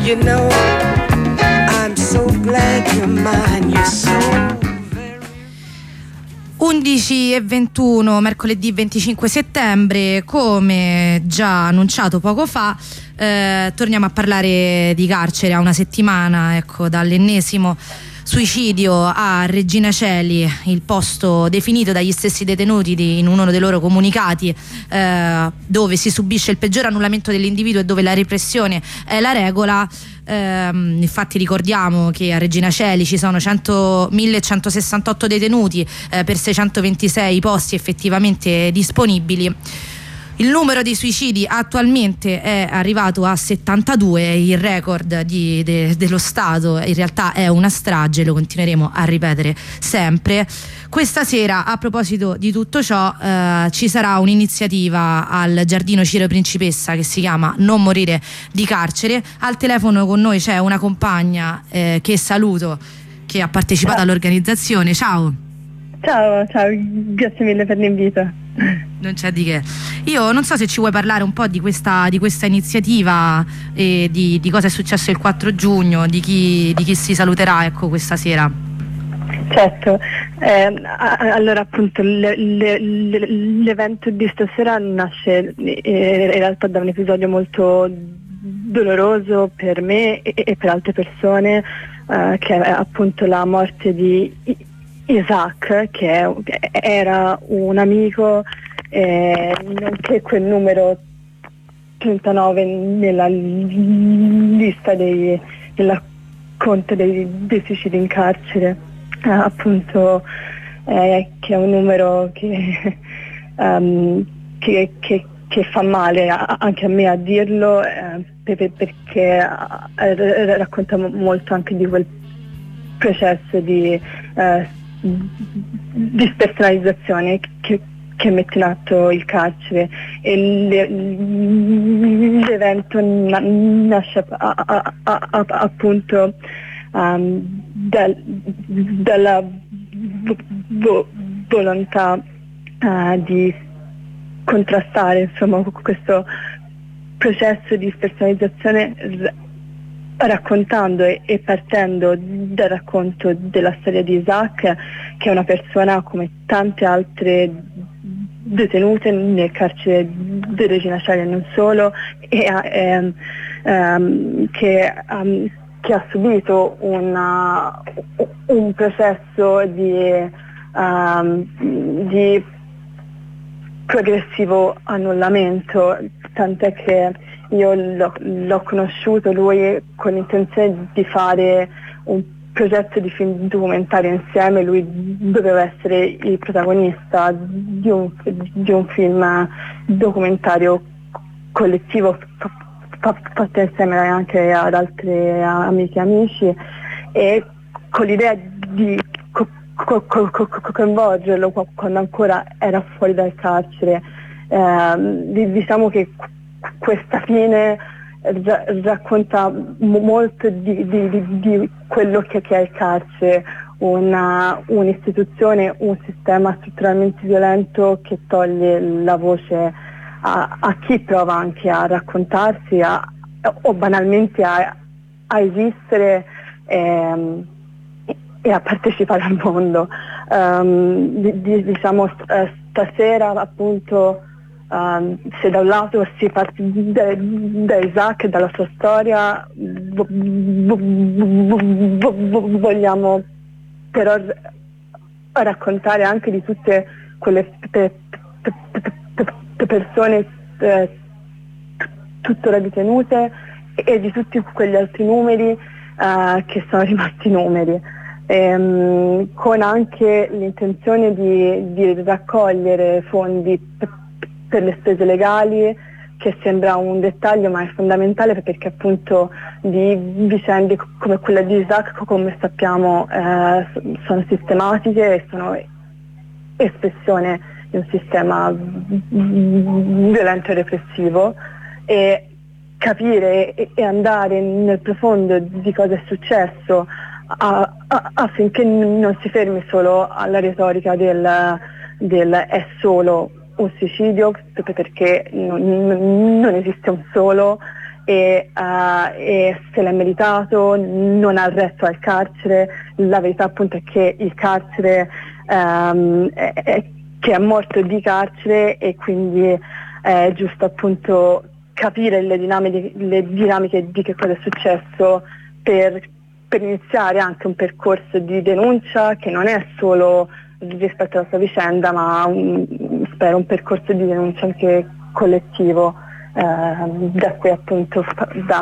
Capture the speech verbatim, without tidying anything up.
You know, I'm so glad you're mine, you're so undici e ventuno, mercoledì venticinque settembre, come già annunciato poco fa, eh, torniamo a parlare di carcere a una settimana, ecco, dall'ennesimo suicidio a Regina Coeli, il posto definito dagli stessi detenuti di, in uno dei loro comunicati, eh, dove si subisce il peggior annullamento dell'individuo e dove la repressione è la regola. Eh, infatti ricordiamo che a Regina Coeli ci sono millecentosessantotto detenuti eh, per seicentoventisei posti effettivamente disponibili. Il numero di suicidi attualmente è arrivato a settantadue, il record di, de, dello Stato in realtà è una strage, lo continueremo a ripetere sempre. Questa sera, a proposito di tutto ciò, eh, ci sarà un'iniziativa al Giardino Ciro Principessa che si chiama Non morire di carcere. Al telefono con noi c'è una compagna eh, che saluto, che ha partecipato ciao. all'organizzazione. Ciao. Ciao, ciao, grazie mille per l'invito. Non c'è di che. Io non so se ci vuoi parlare un po' di questa, di questa iniziativa e di, di cosa è successo il quattro giugno, di chi, di chi si saluterà, ecco, questa sera. Certo, eh, allora appunto le, le, le, l'evento di stasera nasce eh, in realtà da un episodio molto doloroso per me e, e per altre persone, eh, che è appunto la morte di Isaac, che è, era un amico, eh, nonché quel numero trentanove nella lista dei, della conta dei, dei suicidi in carcere, eh, appunto, eh, che è un numero che, um, che, che, che fa male anche a me a dirlo, eh, perché eh, racconta molto anche di quel processo di eh, di spersonalizzazione che, che mette in atto il carcere, e le, l'evento na, nasce a, a, a, a, appunto um, dal, dalla vo, volontà uh, di contrastare, insomma, questo processo di spersonalizzazione, raccontando e, e partendo dal racconto della storia di Isaac, che è una persona come tante altre detenute nel carcere di Regina Coeli e non solo, e, e, um, che, um, che ha subito una, un processo di, um, di progressivo annullamento, tant'è che io l'ho, l'ho conosciuto lui con l'intenzione di fare un progetto di film documentario insieme. Lui doveva essere il protagonista di un, di un film documentario collettivo fatto insieme anche ad altri amiche e amici, e con l'idea di co- co- co- co- coinvolgerlo quando ancora era fuori dal carcere. Eh, diciamo che questa fine ra- racconta m- molto di, di, di, di quello che, che è il carcere, una, un'istituzione, un sistema strutturalmente violento che toglie la voce a, a chi prova anche a raccontarsi a, o banalmente a, a esistere e, e a partecipare al mondo. Um, di, di, diciamo st- stasera appunto, Um, se da un lato si parte da, da Isaac e dalla sua storia, vo, vo, vo, vo, vogliamo però raccontare anche di tutte quelle pe, pe, pe, pe persone eh, tuttora detenute, e di tutti quegli altri numeri eh, che sono rimasti numeri, ehm, con anche l'intenzione di, di raccogliere fondi per per le spese legali, che sembra un dettaglio ma è fondamentale, perché appunto di vicende come quella di Isaac, come sappiamo, eh, sono sistematiche e sono espressione di un sistema violento e repressivo, e capire e andare nel profondo di cosa è successo a, a, affinché non si fermi solo alla retorica del, del è solo un suicidio, perché non, non esiste un solo, e, uh, e se l'è meritato, non ha retto al carcere. La verità appunto è che il carcere um, è, è, che è morto di carcere, e quindi è giusto appunto capire le dinamiche, le dinamiche di che cosa è successo per, per iniziare anche un percorso di denuncia che non è solo rispetto alla sua vicenda, ma un, spero un percorso di denuncia anche collettivo, eh, da cui appunto da